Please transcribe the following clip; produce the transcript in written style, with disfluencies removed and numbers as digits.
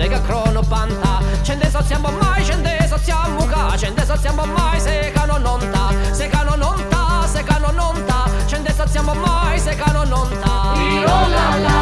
che crono panta. Cende soziamo mai, cende soziamo ca, cende soziamo mai, se cano non ta, se cano non ta, se cano non ta, cende soziamo mai, se cano non ta. Oh la la